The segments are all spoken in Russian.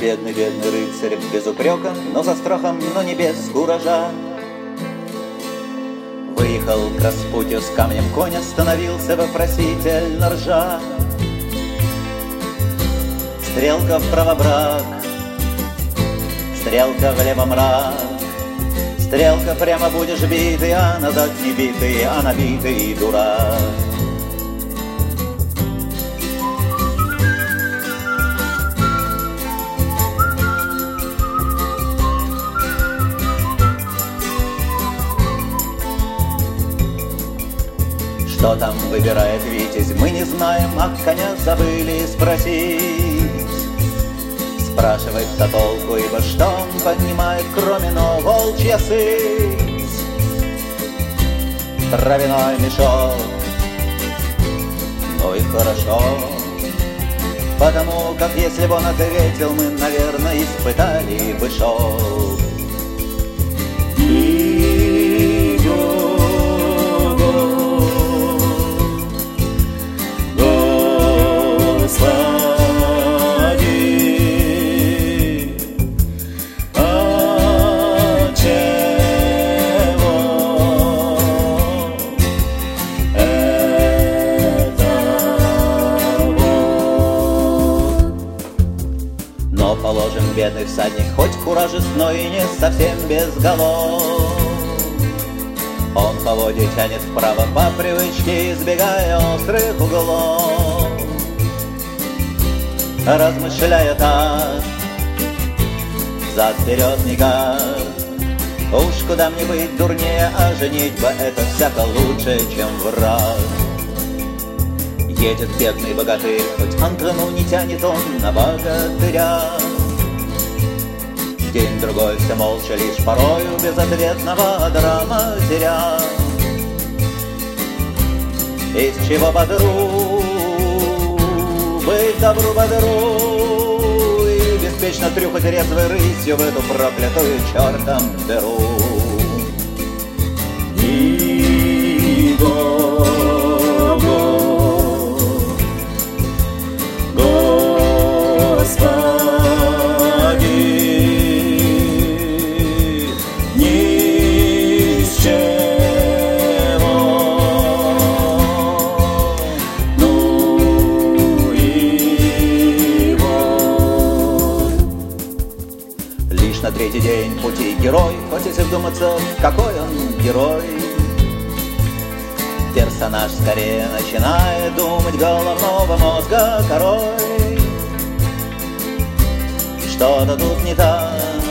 бедный, бедный рыцарь без упрека, но за страхом, но не без куража. Выехал к распутью с камнем конь, остановился вопросительно ржа. Стрелка вправо брак, стрелка влево мрак, стрелка прямо будешь битый, а назад не битый, а набитый дурак. Что там выбирает Витязь, мы не знаем, а коня забыли спросить. Спрашивать-то толку, ибо что он понимает, кроме но волчья сыть. Травяной мешок, ну и хорошо, потому как если бы он ответил, мы, наверное, испытали бы шок. Положим, бедный всадник, хоть куражист, но и не совсем без голов. Он поводья тянет вправо по привычке, избегая острых углов. Размышляя так, зад-вперед никак, уж куда мне быть дурнее, а женитьба это всяко лучше, чем враг. Едет бедный богатырь, хоть Антону не тянет он на богатыря. День-другой все молча, лишь порою безответного драматиря. Из чего бодру, быть добру бодру, и беспечно трюхать резвой рысью в эту проклятую чертом дыру. На третий день пути герой, хоть если вдуматься, какой он герой. Персонаж скорее начинает думать головного мозга корой. Что-то тут не так,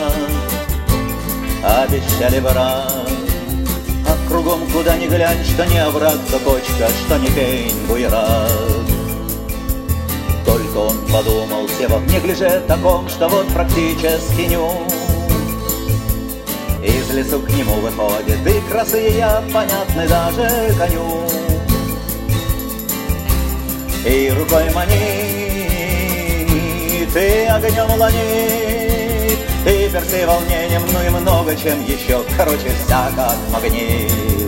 обещали брат, а кругом куда ни глянь, что не овраг, то кочка, что не пень, буерак. Только он подумал всего в неглиже таком, что вот практически нюх. Из лесу к нему выходит, и красы ее понятны даже коню. И рукой манит, и огнем ланит, и персы волнением, ну и много чем еще, короче, вся как магнит.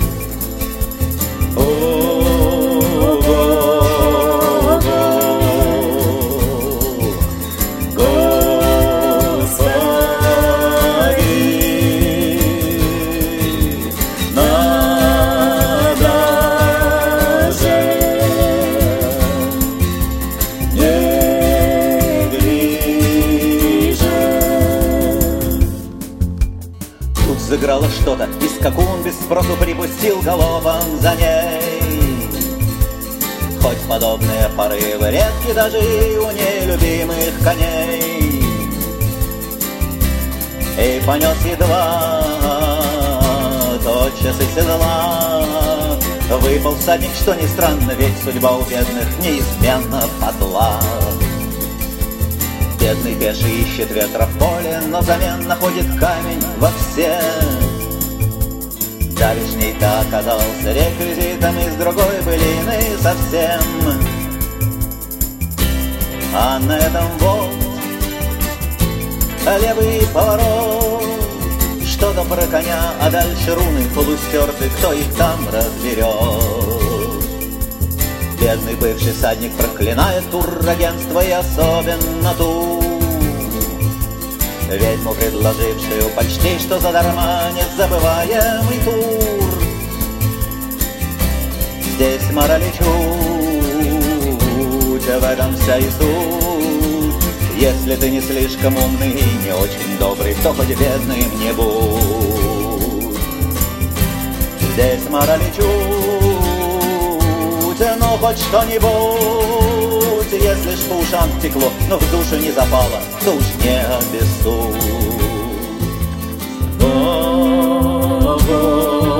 Сыграло что-то, и скакун без спросу припустил галопом за ней. Хоть подобные порывы редки даже и у нелюбимых коней. И понес едва тотчас из седла. Выпал всадник, что ни странно, ведь судьба у бедных неизменно подла. Бедный пеший ищет ветра в поле, но взамен находит камень во все. Давишний-то оказался реквизитом из другой былины совсем. А на этом вот левый поворот, что-то про коня, а дальше руны полустерты, кто их там разберет. Бедный бывший всадник проклинает турагентство и особенно ту, ведьму, предложившую почти что задарма незабываемый тур. Здесь мораль и чуть, в этом вся и суть. Если ты не слишком умный и не очень добрый, то хоть бедным не будь. Здесь мораль и чуть, ну хоть что-нибудь. Если ж по ушам текло, но в душу не запало, то уж не обессудь.